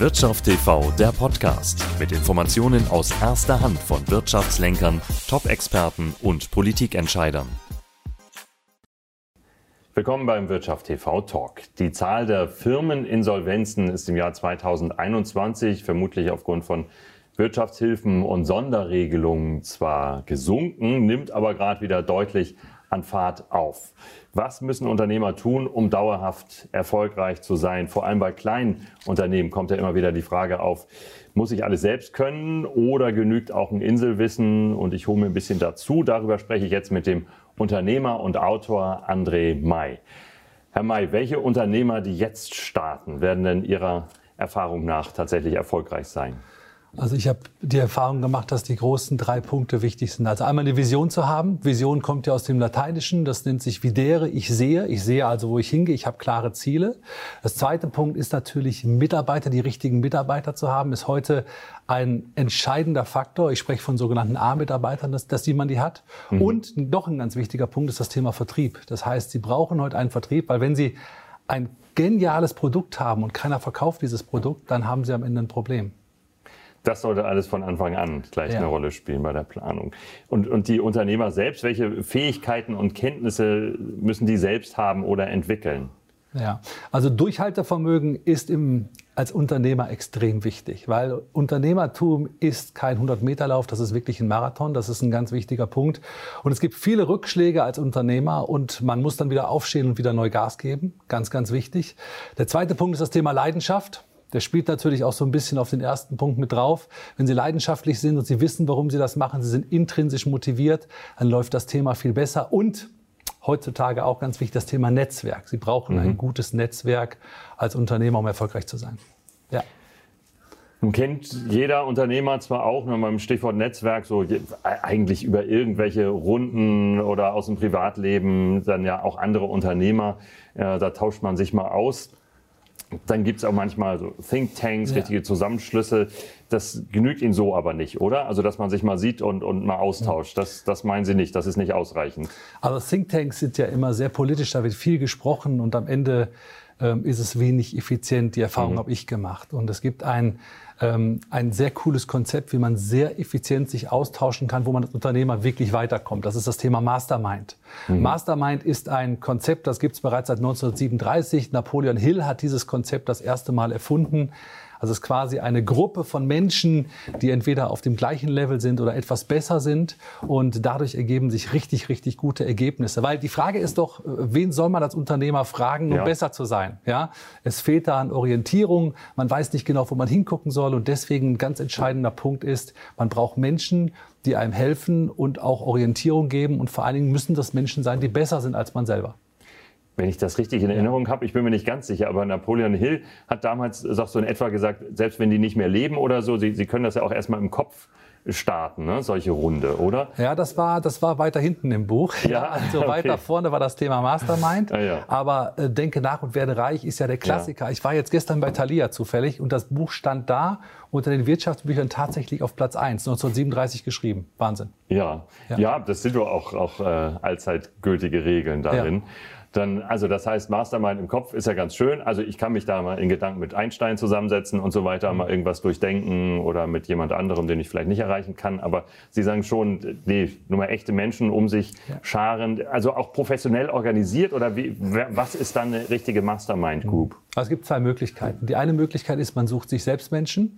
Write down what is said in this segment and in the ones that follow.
Wirtschaft TV, der Podcast mit Informationen aus erster Hand von Wirtschaftslenkern, Top-Experten und Politikentscheidern. Willkommen beim Wirtschaft TV Talk. Die Zahl der Firmeninsolvenzen ist im Jahr 2021 vermutlich aufgrund von Wirtschaftshilfen und Sonderregelungen zwar gesunken, nimmt aber gerade wieder deutlich an Fahrt auf. Was müssen Unternehmer tun, um dauerhaft erfolgreich zu sein? Vor allem bei kleinen Unternehmen kommt ja immer wieder die Frage auf, muss ich alles selbst können oder genügt auch ein Inselwissen? Und ich hole mir ein bisschen dazu. Darüber spreche ich jetzt mit dem Unternehmer und Autor André May. Herr May, welche Unternehmer, die jetzt starten, werden denn Ihrer Erfahrung nach tatsächlich erfolgreich sein? Also ich habe die Erfahrung gemacht, dass die großen 3 Punkte wichtig sind. Also einmal eine Vision zu haben. Vision kommt ja aus dem Lateinischen, das nennt sich videre, ich sehe also, wo ich hingehe, ich habe klare Ziele. Das zweite Punkt ist natürlich Mitarbeiter, die richtigen Mitarbeiter zu haben, ist heute ein entscheidender Faktor. Ich spreche von sogenannten A-Mitarbeitern, dass man die hat. Und noch ein ganz wichtiger Punkt ist das Thema Vertrieb. Das heißt, Sie brauchen heute einen Vertrieb, weil wenn Sie ein geniales Produkt haben und keiner verkauft dieses Produkt, dann haben Sie am Ende ein Problem. Das sollte alles von Anfang an gleich eine Rolle spielen bei der Planung. Und die Unternehmer selbst, welche Fähigkeiten und Kenntnisse müssen die selbst haben oder entwickeln? Ja, also Durchhaltevermögen ist als Unternehmer extrem wichtig, weil Unternehmertum ist kein 100-Meter-Lauf, das ist wirklich ein Marathon, das ist ein ganz wichtiger Punkt. Und es gibt viele Rückschläge als Unternehmer und man muss dann wieder aufstehen und wieder neu Gas geben, ganz, ganz wichtig. Der zweite Punkt ist das Thema Leidenschaft. Der spielt natürlich auch so ein bisschen auf den ersten Punkt mit drauf. Wenn Sie leidenschaftlich sind und Sie wissen, warum Sie das machen, Sie sind intrinsisch motiviert, dann läuft das Thema viel besser. Und heutzutage auch ganz wichtig, das Thema Netzwerk. Sie brauchen ein gutes Netzwerk als Unternehmer, um erfolgreich zu sein. Ja. Nun kennt jeder Unternehmer zwar auch, nur beim Stichwort Netzwerk, so eigentlich über irgendwelche Runden oder aus dem Privatleben, dann ja auch andere Unternehmer, da tauscht man sich mal aus. Dann gibt es auch manchmal so Thinktanks, richtige Zusammenschlüsse. Das genügt Ihnen so aber nicht, oder? Also, dass man sich mal sieht und mal austauscht. Das meinen Sie nicht, das ist nicht ausreichend. Also Thinktanks sind ja immer sehr politisch, da wird viel gesprochen und am Ende ist es wenig effizient. Die Erfahrung habe ich gemacht. Und es gibt ein sehr cooles Konzept, wie man sehr effizient sich austauschen kann, wo man als Unternehmer wirklich weiterkommt. Das ist das Thema Mastermind. Mastermind ist ein Konzept, das gibt es bereits seit 1937. Napoleon Hill hat dieses Konzept das erste Mal erfunden. Also es ist quasi eine Gruppe von Menschen, die entweder auf dem gleichen Level sind oder etwas besser sind. Und dadurch ergeben sich richtig, richtig gute Ergebnisse. Weil die Frage ist doch, wen soll man als Unternehmer fragen, um besser zu sein? Ja? Es fehlt da an Orientierung. Man weiß nicht genau, wo man hingucken soll. Und deswegen ein ganz entscheidender Punkt ist, man braucht Menschen, die einem helfen und auch Orientierung geben. Und vor allen Dingen müssen das Menschen sein, die besser sind als man selber. Wenn ich das richtig in Erinnerung habe, ich bin mir nicht ganz sicher, aber Napoleon Hill hat damals so in etwa gesagt, selbst wenn die nicht mehr leben oder so, sie können das ja auch erstmal im Kopf starten, ne? Solche Runde, oder? Ja, das war weiter hinten im Buch. Ja, also weiter vorne war das Thema Mastermind. Aber Denke nach und werde reich ist ja der Klassiker. Ich war jetzt gestern bei Thalia zufällig und das Buch stand da unter den Wirtschaftsbüchern tatsächlich auf Platz 1, 1937 geschrieben. Wahnsinn. Ja, das sind doch auch allzeit gültige Regeln darin. Ja. Also das heißt, Mastermind im Kopf ist ja ganz schön. Also ich kann mich da mal in Gedanken mit Einstein zusammensetzen und so weiter, mal irgendwas durchdenken oder mit jemand anderem, den ich vielleicht nicht erreichen kann. Aber Sie sagen schon, nur mal echte Menschen um sich scharen, also auch professionell organisiert oder was ist dann eine richtige Mastermind Group? Also es gibt 2 Möglichkeiten. Die eine Möglichkeit ist, man sucht sich selbst Menschen,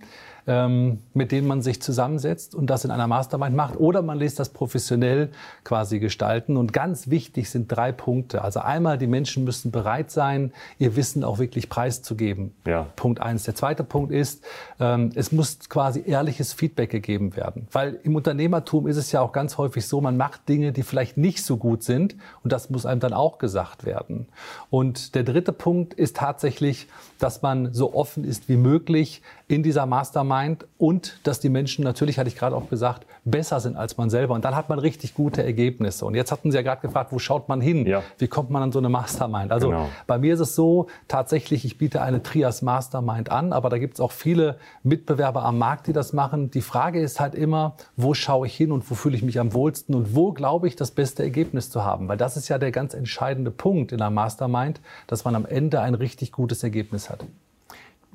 mit denen man sich zusammensetzt und das in einer Mastermind macht. Oder man lässt das professionell quasi gestalten. Und ganz wichtig sind 3 Punkte. Also einmal, die Menschen müssen bereit sein, ihr Wissen auch wirklich preiszugeben. Punkt 1. Der zweite Punkt ist, es muss quasi ehrliches Feedback gegeben werden. Weil im Unternehmertum ist es ja auch ganz häufig so, man macht Dinge, die vielleicht nicht so gut sind. Und das muss einem dann auch gesagt werden. Und der dritte Punkt ist tatsächlich, dass man so offen ist wie möglich in dieser Mastermind und dass die Menschen natürlich, hatte ich gerade auch gesagt, besser sind als man selber. Und dann hat man richtig gute Ergebnisse. Und jetzt hatten Sie ja gerade gefragt, wo schaut man hin? Wie kommt man an so eine Mastermind? Also bei mir ist es so, tatsächlich, ich biete eine Trias Mastermind an, aber da gibt es auch viele Mitbewerber am Markt, die das machen. Die Frage ist halt immer, wo schaue ich hin und wo fühle ich mich am wohlsten und wo glaube ich, das beste Ergebnis zu haben? Weil das ist ja der ganz entscheidende Punkt in der Mastermind, dass man am Ende ein richtig gutes Ergebnis hat.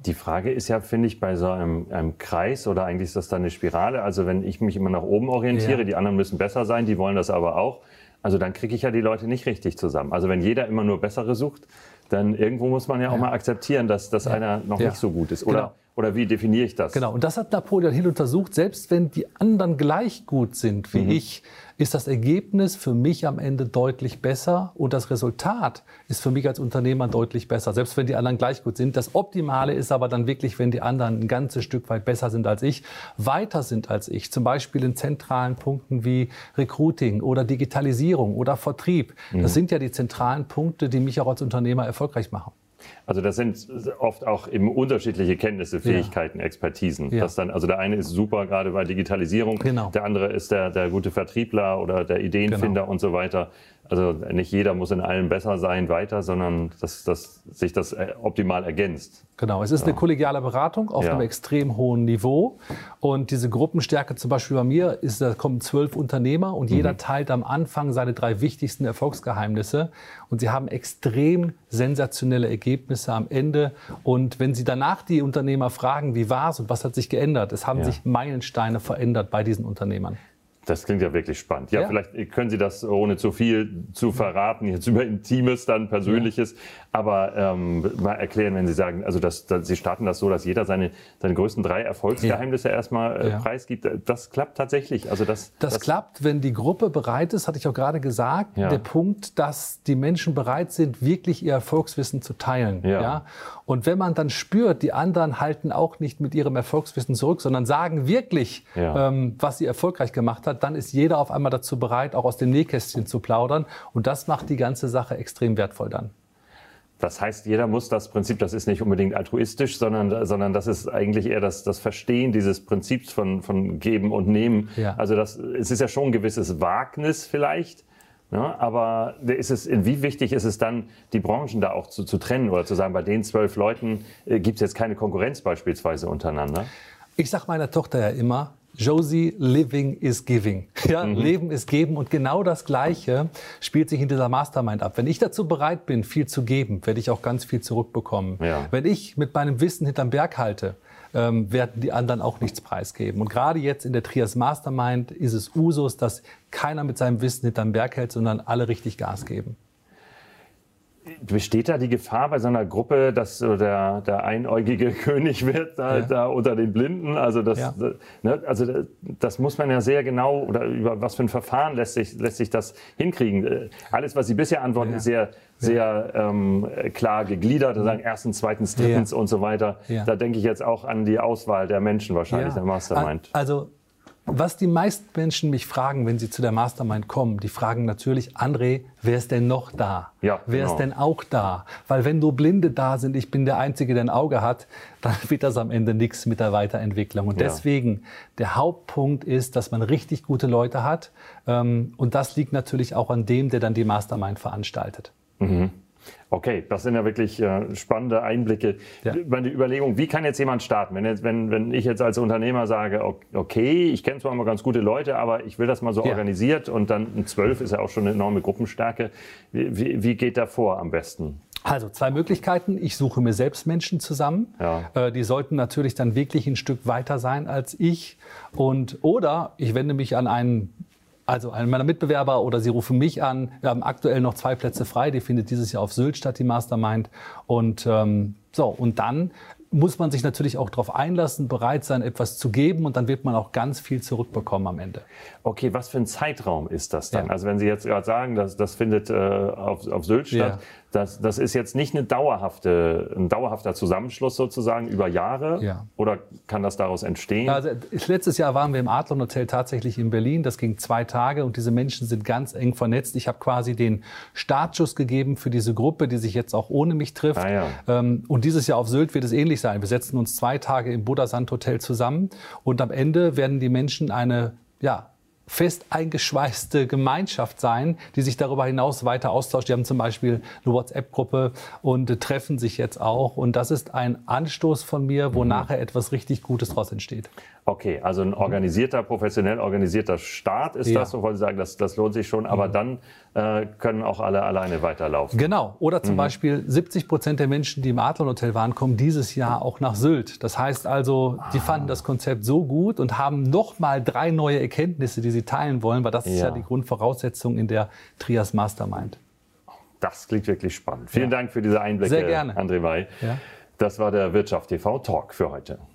Die Frage ist ja, finde ich, bei so einem Kreis oder eigentlich ist das dann eine Spirale. Also wenn ich mich immer nach oben orientiere, die anderen müssen besser sein, die wollen das aber auch. Also dann kriege ich ja die Leute nicht richtig zusammen. Also wenn jeder immer nur Bessere sucht, dann irgendwo muss man ja auch mal akzeptieren, dass einer noch nicht so gut ist. Oder wie definiere ich das? Genau, und das hat Napoleon Hill untersucht. Selbst wenn die anderen gleich gut sind wie ich, ist das Ergebnis für mich am Ende deutlich besser und das Resultat ist für mich als Unternehmer deutlich besser, selbst wenn die anderen gleich gut sind. Das Optimale ist aber dann wirklich, wenn die anderen ein ganzes Stück weit besser sind als ich, weiter sind als ich, zum Beispiel in zentralen Punkten wie Recruiting oder Digitalisierung oder Vertrieb. Das sind ja die zentralen Punkte, die mich auch als Unternehmer erfolgreich machen. Also das sind oft auch eben unterschiedliche Kenntnisse, Fähigkeiten, Expertisen. Das dann, also der eine ist super gerade bei Digitalisierung, der andere ist der gute Vertriebler oder der Ideenfinder und so weiter. Also nicht jeder muss in allem besser sein weiter, sondern dass sich das optimal ergänzt. Genau, es ist eine kollegiale Beratung auf einem extrem hohen Niveau. Und diese Gruppenstärke zum Beispiel bei mir, da kommen 12 Unternehmer und jeder teilt am Anfang seine 3 wichtigsten Erfolgsgeheimnisse. Und sie haben extrem sensationelle Ergebnisse am Ende. Und wenn Sie danach die Unternehmer fragen, wie war es und was hat sich geändert, es haben sich Meilensteine verändert bei diesen Unternehmern. Das klingt ja wirklich spannend. Ja, vielleicht können Sie das, ohne zu viel zu verraten, jetzt über Intimes, dann Persönliches, aber mal erklären, wenn Sie sagen, also Sie starten das so, dass jeder seine größten 3 Erfolgsgeheimnisse erstmal preisgibt. Das klappt tatsächlich. Also das klappt, wenn die Gruppe bereit ist, hatte ich auch gerade gesagt. Der Punkt, dass die Menschen bereit sind, wirklich ihr Erfolgswissen zu teilen. Ja. Und wenn man dann spürt, die anderen halten auch nicht mit ihrem Erfolgswissen zurück, sondern sagen wirklich, was sie erfolgreich gemacht hat, dann ist jeder auf einmal dazu bereit, auch aus dem Nähkästchen zu plaudern. Und das macht die ganze Sache extrem wertvoll dann. Das heißt, jeder muss das Prinzip, das ist nicht unbedingt altruistisch, sondern das ist eigentlich eher das Verstehen dieses Prinzips von Geben und Nehmen. Also es ist ja schon ein gewisses Wagnis vielleicht. Ja, aber wie wichtig ist es dann, die Branchen da auch zu trennen oder zu sagen, bei den 12 Leuten gibt es jetzt keine Konkurrenz beispielsweise untereinander? Ich sage meiner Tochter ja immer, Josie, living is giving. Ja, Leben ist geben und genau das Gleiche spielt sich in dieser Mastermind ab. Wenn ich dazu bereit bin, viel zu geben, werde ich auch ganz viel zurückbekommen. Wenn ich mit meinem Wissen hinterm Berg halte, werden die anderen auch nichts preisgeben. Und gerade jetzt in der Trias Mastermind ist es Usus, dass keiner mit seinem Wissen hinterm Berg hält, sondern alle richtig Gas geben. Besteht da die Gefahr bei so einer Gruppe, dass so der einäugige König wird da unter den Blinden? Also das muss man ja sehr genau, oder über was für ein Verfahren lässt sich das hinkriegen? Alles, was Sie bisher antworten, ist sehr klar gegliedert, sagen erstens, zweitens, drittens und so weiter. Da denke ich jetzt auch an die Auswahl der Menschen wahrscheinlich, der Mastermind. Also was die meisten Menschen mich fragen, wenn sie zu der Mastermind kommen, die fragen natürlich, André, wer ist denn noch da? Wer ist denn auch da? Weil wenn nur Blinde da sind, ich bin der Einzige, der ein Auge hat, dann wird das am Ende nichts mit der Weiterentwicklung. Und deswegen, der Hauptpunkt ist, dass man richtig gute Leute hat. Und das liegt natürlich auch an dem, der dann die Mastermind veranstaltet. Okay, das sind ja wirklich spannende Einblicke. Meine Überlegung, wie kann jetzt jemand starten? Wenn ich jetzt als Unternehmer sage, okay, ich kenne zwar mal ganz gute Leute, aber ich will das mal so organisiert und dann ein 12 ist ja auch schon eine enorme Gruppenstärke. Wie geht da vor am besten? Also 2 Möglichkeiten. Ich suche mir selbst Menschen zusammen. Die sollten natürlich dann wirklich ein Stück weiter sein als ich. Oder ich wende mich an einen meiner Mitbewerber oder sie rufen mich an. Wir haben aktuell noch 2 Plätze frei. Die findet dieses Jahr auf Sylt statt, die Mastermind. Und dann muss man sich natürlich auch darauf einlassen, bereit sein, etwas zu geben. Und dann wird man auch ganz viel zurückbekommen am Ende. Okay, was für ein Zeitraum ist das dann? Also wenn Sie jetzt gerade sagen, das findet auf Sylt statt, das ist jetzt nicht ein dauerhafter Zusammenschluss sozusagen über Jahre? Oder kann das daraus entstehen? Also letztes Jahr waren wir im Adlon Hotel tatsächlich in Berlin. Das ging 2 Tage und diese Menschen sind ganz eng vernetzt. Ich habe quasi den Startschuss gegeben für diese Gruppe, die sich jetzt auch ohne mich trifft. Und dieses Jahr auf Sylt wird es ähnlich sein. Wir setzen uns 2 Tage im Buddha Sand Hotel zusammen und am Ende werden die Menschen eine fest eingeschweißte Gemeinschaft sein, die sich darüber hinaus weiter austauscht. Die haben zum Beispiel eine WhatsApp-Gruppe und treffen sich jetzt auch. Und das ist ein Anstoß von mir, wo nachher etwas richtig Gutes daraus entsteht. Okay, also ein organisierter, professionell organisierter Start ist das, so wollen Sie sagen, das lohnt sich schon, aber dann können auch alle alleine weiterlaufen. Genau, oder zum Beispiel 70% der Menschen, die im Adlon Hotel waren, kommen dieses Jahr auch nach Sylt. Das heißt also, die fanden das Konzept so gut und haben nochmal 3 neue Erkenntnisse, die sie teilen wollen, weil das ist ja die Grundvoraussetzung in der Trias Mastermind. Das klingt wirklich spannend. Vielen Dank für diese Einblicke, Sehr gerne. André May. Ja. Das war der Wirtschaft TV Talk für heute.